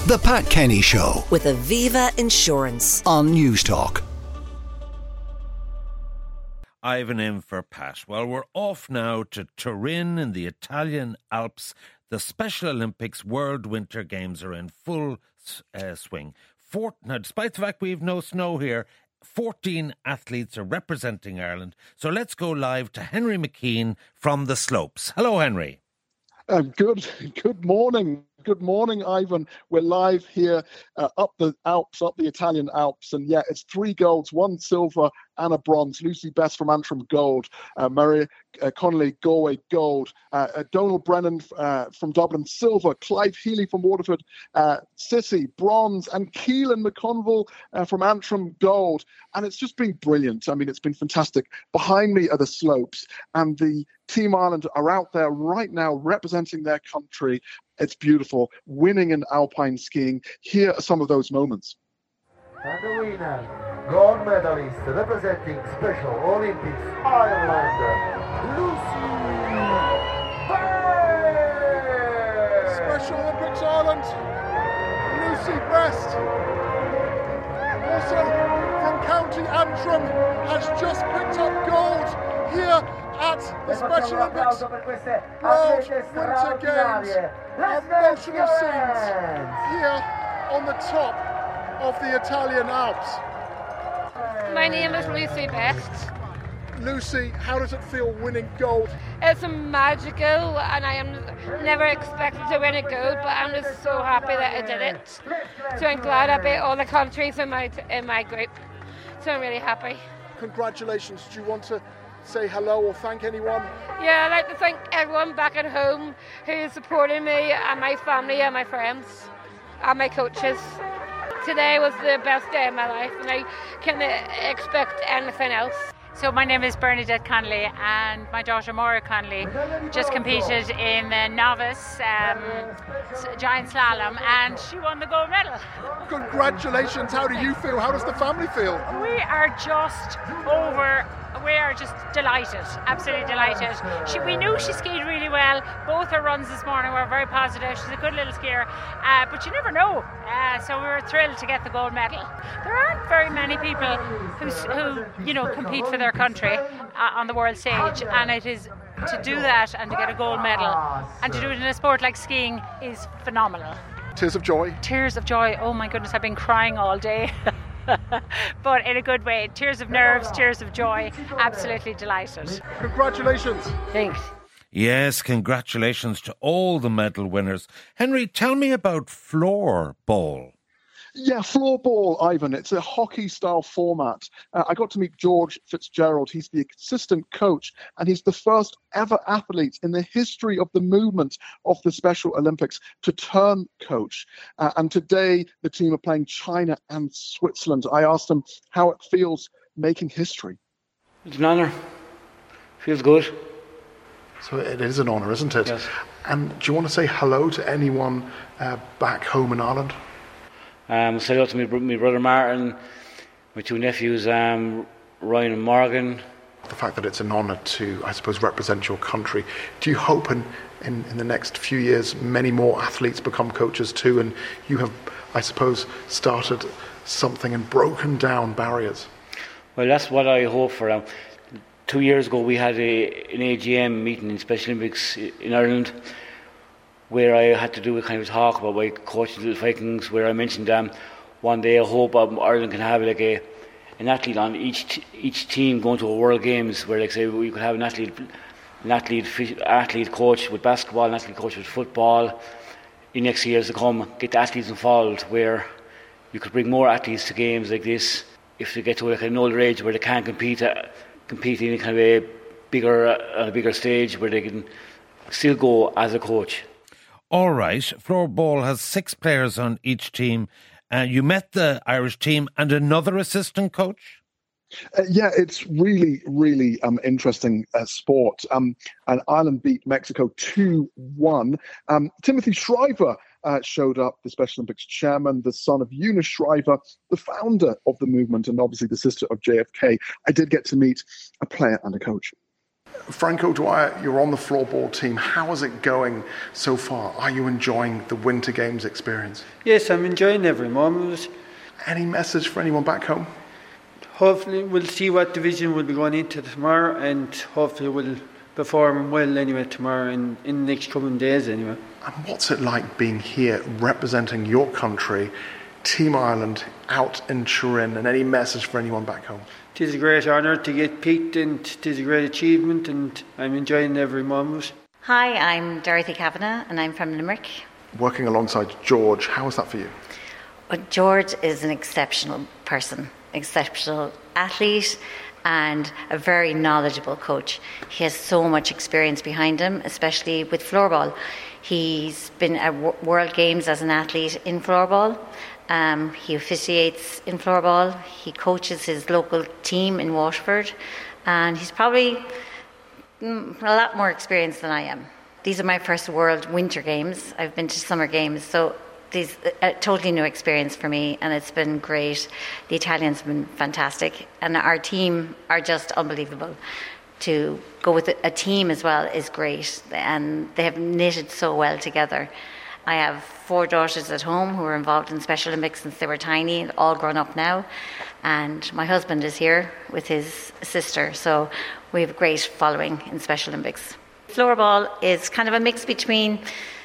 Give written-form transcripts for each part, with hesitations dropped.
The Pat Kenny Show with Aviva Insurance on Newstalk. Ivan in for Pat. Well, we're off now to Turin in the Italian Alps. The Special Olympics World Winter Games are in full swing. Now, despite the fact we have no snow here, 14 athletes are representing Ireland. So let's go live to Henry McKean from the slopes. Hello, Henry. Good morning. Good morning, Ivan. We're live here up the Alps, up the Italian Alps. And yeah, it's 3 golds, 1 silver and a bronze. Lucy Best from Antrim, gold. Maria Connolly, Galway, gold. Donald Brennan from Dublin, silver. Clive Healy from Waterford, Sissy, bronze. And Keelan McConville from Antrim, gold. And it's just been brilliant. I mean, it's been fantastic. Behind me are the slopes. And the Team Ireland are out there right now representing their country. It's beautiful. Winning in alpine skiing. Here are some of those moments. And the winner, gold medalist, representing Special Olympics Ireland, Lucy Best! Special Olympics Ireland, Lucy Best. Also from County Antrim, has just picked up gold here at the Special Olympics World Winter Games. Emotional scenes here on the top of the Italian Alps. My name is Lucy Best. Lucy, how does it feel winning gold? It's magical, and I am never expected to win a gold, but I'm just so happy that I did it. So I'm glad I beat all the countries in my group. So I'm really happy. Congratulations. Do you want to say hello or thank anyone? Yeah, I'd like to thank everyone back at home who is supporting me, and my family and my friends and my coaches. Today was the best day of my life, and I can't expect anything else. So my name is Bernadette Connolly, and my daughter Maura Connolly just competed in the novice giant slalom, and she won the gold medal. Congratulations. How do you feel? How does the family feel? We are just delighted, absolutely delighted. We knew she skied really well. Both her runs this morning were very positive. She's a good little skier, but you never know. So we were thrilled to get the gold medal. There aren't very many people who compete for their country on the world stage, and it is to do that and to get a gold medal and to do it in a sport like skiing is phenomenal. Tears of joy? Tears of joy. Oh my goodness, I've been crying all day. But in a good way. Tears of nerves, tears of joy. Absolutely delighted. Congratulations. Thanks. Yes, congratulations to all the medal winners. Henry, tell me about floorball. Yeah, floorball, Ivan. It's a hockey-style format. I got to meet George Fitzgerald. He's the assistant coach, and he's the first ever athlete in the history of the movement of the Special Olympics to turn coach. And today, the team are playing China and Switzerland. I asked him how it feels making history. It's an honour. Feels good. So it is an honour, isn't it? Yes. And do you want to say hello to anyone back home in Ireland? Say hello to my brother Martin, my 2 nephews, Ryan and Morgan. The fact that it's an honour to, I suppose, represent your country. Do you hope in the next few years many more athletes become coaches too, and you have, I suppose, started something and broken down barriers? Well, that's what I hope for. 2 years ago we had an AGM meeting in Special Olympics in Ireland, where I had to do a kind of talk about my coaching the Vikings, where I mentioned one day I hope Ireland can have like an athlete on each team going to a World Games, where like say we could have an athlete coach with basketball, an athlete coach with football in next years to come, get the athletes involved, where you could bring more athletes to games like this if they get to like an older age where they can't compete in kind of a bigger stage where they can still go as a coach. All right, floorball has 6 players on each team. You met the Irish team and another assistant coach? Yeah, it's really, really interesting sport. And Ireland beat Mexico 2-1. Timothy Shriver showed up, the Special Olympics chairman, the son of Eunice Shriver, the founder of the movement, and obviously the sister of JFK. I did get to meet a player and a coach. Franco Dwyer, you're on the floorball team. How is it going so far? Are you enjoying the Winter Games experience? Yes, I'm enjoying every moment. Any message for anyone back home? Hopefully we'll see what division we'll be going into tomorrow, and hopefully we'll perform well anyway tomorrow in the next coming days anyway. And what's it like being here representing your country, Team Ireland, out in Turin, and any message for anyone back home? It is a great honour to get picked, and it is a great achievement, and I'm enjoying every moment. Hi, I'm Dorothy Kavanagh and I'm from Limerick. Working alongside George, how is that for you? Well, George is an exceptional person, exceptional athlete and a very knowledgeable coach. He has so much experience behind him, especially with floorball. He's been at World Games as an athlete in floorball. He officiates in floorball. He coaches his local team in Waterford, and he's probably a lot more experienced than I am. These are my first World Winter Games. I've been to Summer Games, so these a totally new experience for me, and it's been great. The Italians have been fantastic, and our team are just unbelievable. To go with a team as well is great, and they have knitted so well together. I have 4 daughters at home who were involved in Special Olympics since they were tiny, all grown up now. And my husband is here with his sister, so we have a great following in Special Olympics. Floorball is kind of a mix between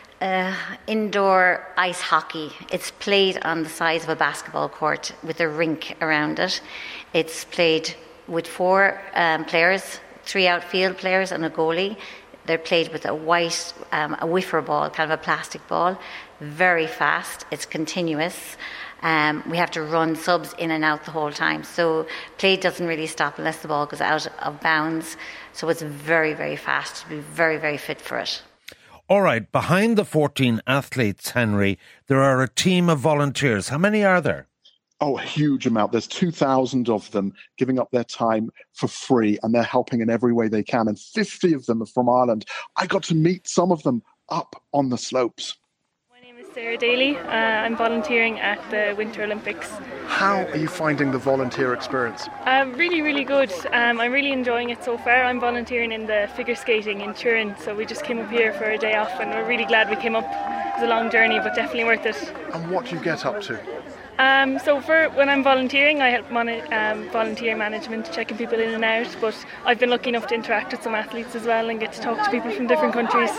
indoor ice hockey. It's played on the size of a basketball court with a rink around it. It's played with 4 players, 3 outfield players and a goalie. They're played with a white, a whiffer ball, kind of a plastic ball, very fast. It's continuous. We have to run subs in and out the whole time. So play doesn't really stop unless the ball goes out of bounds. So it's very, very fast. To be very, very fit for it. All right, behind the 14 athletes, Henry, there are a team of volunteers. How many are there? Oh, a huge amount. There's 2,000 of them giving up their time for free, and they're helping in every way they can. And 50 of them are from Ireland. I got to meet some of them up on the slopes. My name is Sarah Daly. I'm volunteering at the Winter Olympics. How are you finding the volunteer experience? Really, really good. I'm really enjoying it so far. I'm volunteering in the figure skating in Turin, so we just came up here for a day off, and we're really glad we came up. It was a long journey, but definitely worth it. And what do you get up to? So for when I'm volunteering, I help volunteer management, checking people in and out, but I've been lucky enough to interact with some athletes as well and get to talk to people from different countries.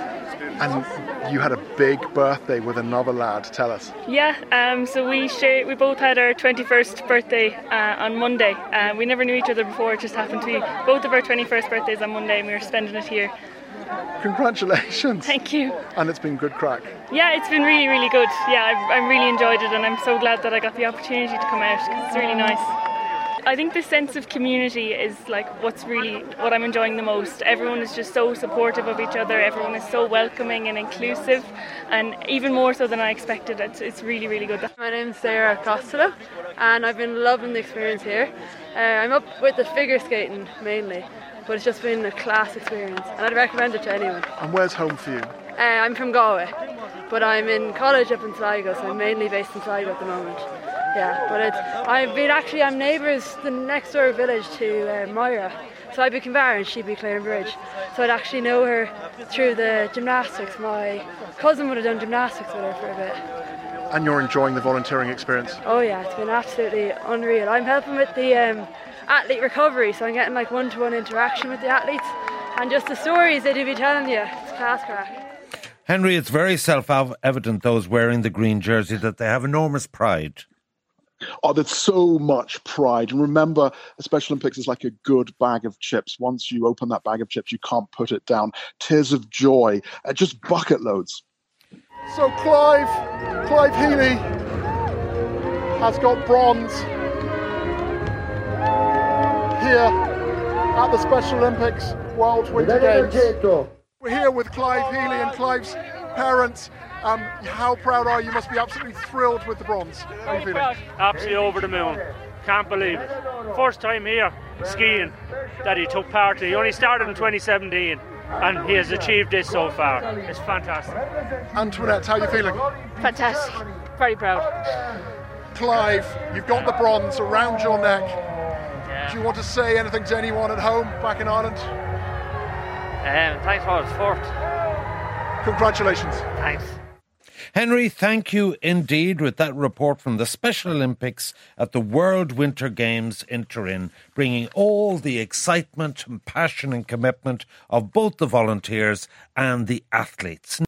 And you had a big birthday with another lad, tell us. Yeah, so we both had our 21st birthday on Monday. We never knew each other before, it just happened to be both of our 21st birthdays on Monday, and we were spending it here. Congratulations. Thank you. And it's been good crack. Yeah, it's been really, really good. Yeah, I've really enjoyed it, and I'm so glad that I got the opportunity to come out because it's really nice. I think the sense of community is like what I'm enjoying the most. Everyone is just so supportive of each other. Everyone is so welcoming and inclusive, and even more so than I expected. It's really, really good. My name's Sarah Costello, and I've been loving the experience here. I'm up with the figure skating mainly, but it's just been a class experience, and I'd recommend it to anyone. And where's home for you? I'm from Galway, but I'm in college up in Sligo, so I'm mainly based in Sligo at the moment. Yeah, but I'm neighbours the next door village to Moira, so I'd be Kinvara and she'd be Clarenbridge. So I'd actually know her through the gymnastics. My cousin would have done gymnastics with her for a bit. And you're enjoying the volunteering experience? Oh yeah, it's been absolutely unreal. I'm helping with the athlete recovery, so I'm getting like one-to-one interaction with the athletes, and just the stories they do be telling you. It's class crack. Henry, it's very self-evident, those wearing the green jersey, that they have enormous pride. Oh, there's so much pride. And remember, the Special Olympics is like a good bag of chips. Once you open that bag of chips, you can't put it down. Tears of joy, just bucket loads. So Clive Healy has got bronze here at the Special Olympics World Winter Games. We're here with Clive Healy and Clive's parents. How proud are you? You must be absolutely thrilled with the bronze. How are you feeling? Absolutely over the moon. Can't believe it. First time here skiing that he took part in. He only started in 2017 and he has achieved this so far. It's fantastic. Antoinette, how are you feeling? Fantastic. Very proud. Clive, you've got the bronze around your neck. Do you want to say anything to anyone at home back in Ireland? Thanks for the support. Congratulations. Thanks. Henry, thank you indeed with that report from the Special Olympics at the World Winter Games in Turin, bringing all the excitement and passion and commitment of both the volunteers and the athletes.